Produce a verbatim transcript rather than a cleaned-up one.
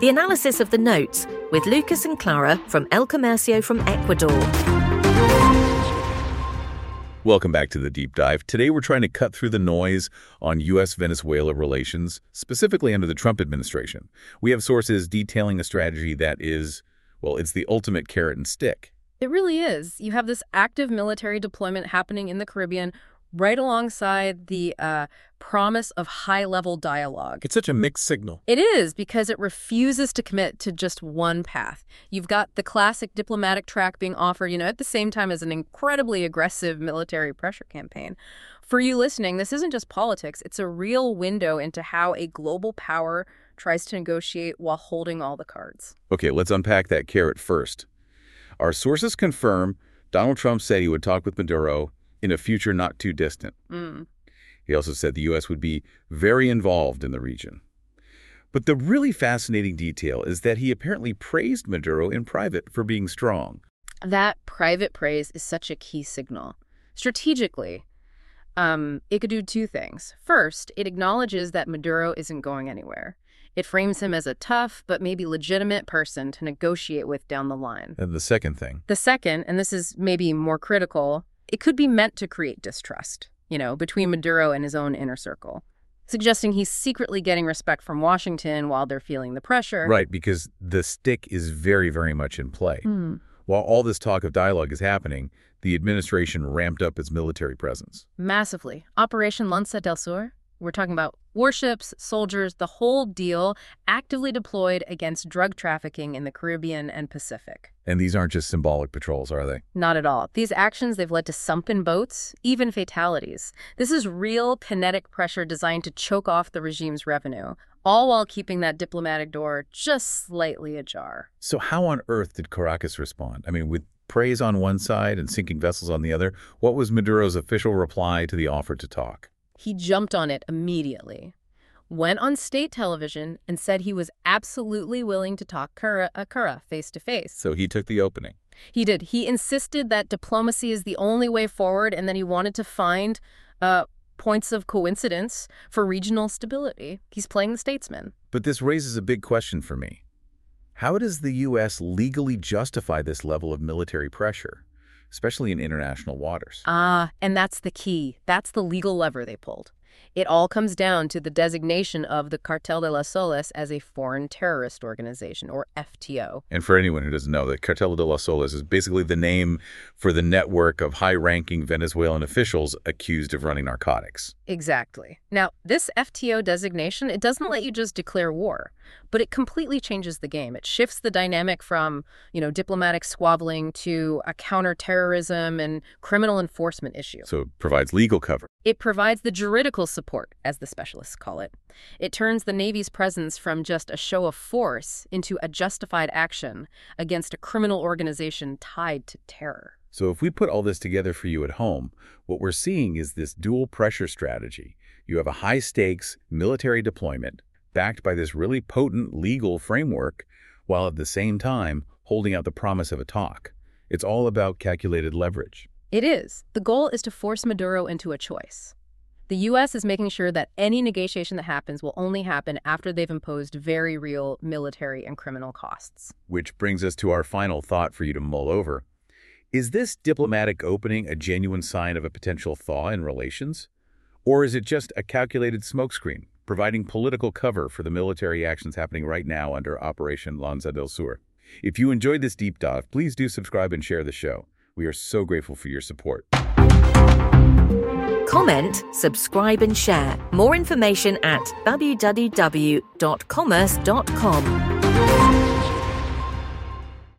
The analysis of the notes with Lucas and Clara from El Comercio from Ecuador. Welcome back to the Deep Dive. Today we're trying to cut through the noise on U S Venezuela relations, specifically under the Trump administration. We have sources detailing a strategy that is, well, it's the ultimate carrot and stick. It really is. You have this active military deployment happening in the Caribbean right alongside the uh, promise of high-level dialogue. It's such a mixed signal. It is, because it refuses to commit to just one path. You've got the classic diplomatic track being offered, you know, at the same time as an incredibly aggressive military pressure campaign. For you listening, this isn't just politics. It's a real window into how a global power tries to negotiate while holding all the cards. Okay, let's unpack that carrot first. Our sources confirm Donald Trump said he would talk with Maduro in a future not too distant. Mm. He also said the U S would be very involved in the region. But the really fascinating detail is that he apparently praised Maduro in private for being strong. That private praise is such a key signal. Strategically, um, it could do two things. First, it acknowledges that Maduro isn't going anywhere. It frames him as a tough but maybe legitimate person to negotiate with down the line. And the second thing? The second, and this is maybe more critical, it could be meant to create distrust, you know, between Maduro and his own inner circle, suggesting he's secretly getting respect from Washington while they're feeling the pressure. Right, because the stick is very, very much in play. Mm. While all this talk of dialogue is happening, the administration ramped up its military presence. Massively. Operation Lanza del Sur. We're talking about warships, soldiers, the whole deal, actively deployed against drug trafficking in the Caribbean and Pacific. And these aren't just symbolic patrols, are they? Not at all. These actions, they've led to sunken boats, even fatalities. This is real kinetic pressure designed to choke off the regime's revenue, all while keeping that diplomatic door just slightly ajar. So how on earth did Caracas respond? I mean, with praise on one side and sinking vessels on the other, what was Maduro's official reply to the offer to talk? He jumped on it immediately, went on state television, and said he was absolutely willing to talk Cura a Cura face-to-face. So he took the opening. He did. He insisted that diplomacy is the only way forward, and that he wanted to find uh, points of coincidence for regional stability. He's playing the statesman. But this raises a big question for me. How does the U S legally justify this level of military pressure, especially in international waters? Ah, and that's the key. That's the legal lever they pulled. It all comes down to the designation of the Cartel de las Soles as a foreign terrorist organization, or F T O. And for anyone who doesn't know, the Cartel de las Soles is basically the name for the network of high-ranking Venezuelan officials accused of running narcotics. Exactly. Now, this F T O designation, it doesn't let you just declare war, but it completely changes the game. It shifts the dynamic from, you know, diplomatic squabbling to a counterterrorism and criminal enforcement issue. So it provides legal cover. It provides the juridical support, as the specialists call it. It turns the Navy's presence from just a show of force into a justified action against a criminal organization tied to terror. So if we put all this together for you at home, what we're seeing is this dual pressure strategy. You have a high-stakes military deployment backed by this really potent legal framework, while at the same time holding out the promise of a talk. It's all about calculated leverage. It is. The goal is to force Maduro into a choice. The U S is making sure that any negotiation that happens will only happen after they've imposed very real military and criminal costs. Which brings us to our final thought for you to mull over. Is this diplomatic opening a genuine sign of a potential thaw in relations? Or is it just a calculated smokescreen, providing political cover for the military actions happening right now under Operation Lanza del Sur? If you enjoyed this deep dive, please do subscribe and share the show. We are so grateful for your support. Comment, subscribe and share. More information at w w w dot commerce dot com.